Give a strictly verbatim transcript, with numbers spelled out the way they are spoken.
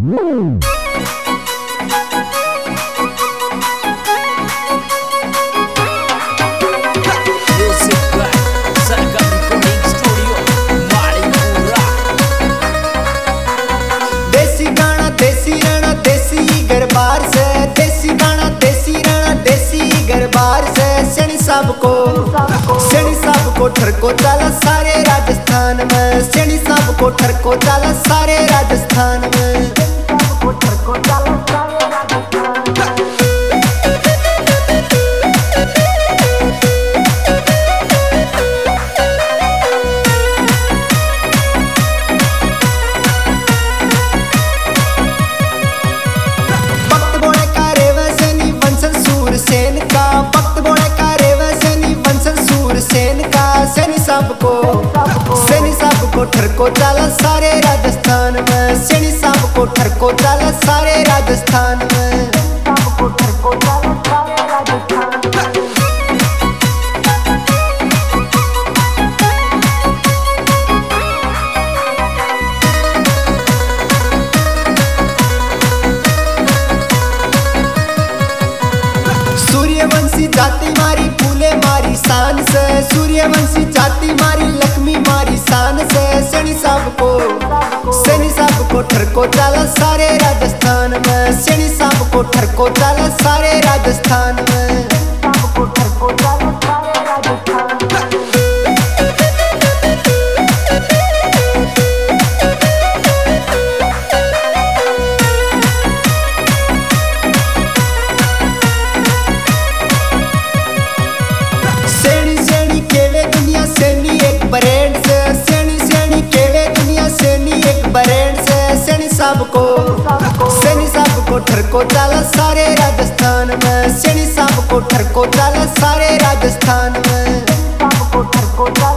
सबको सैनी सबको ठरको चला सारे राजस्थान में, सैनी सबको ठरको चला सारे राजस्थान में, सबको ठरको चला सारे राजस्थान में। भक्त बोले का रेवा सैनी वंशज सूरसेन का, भक्त बोले का सेन का, सैनी सबको सैनी सबको ठरको चला सारे राजस्थान में, सैनी सबको ठरको चला सारे राजस्थान में, सबको ठरको चला सारे राजस्थान में। सूर्यवंशी जाति मारी फूले मारी शान से, सूर्यवंशी जाति मारी लक्ष्मी मारी शान से, सैनी सबको सैनी सबको ठरको चला सारे राजस्थान में, सैनी सबको ठरको चला सारे राजस्थान में, सबको ठरको चला सारे राजस्थान में। ब्रांड से सैनी सैनी केवे दुनिया सैनी एक ब्रांड से, सैनी सबको सैनी सबको ठरको चला सारे राजस्थान में, सैनी सबको ठरको चला सारे राजस्थान में, सबको ठरको चला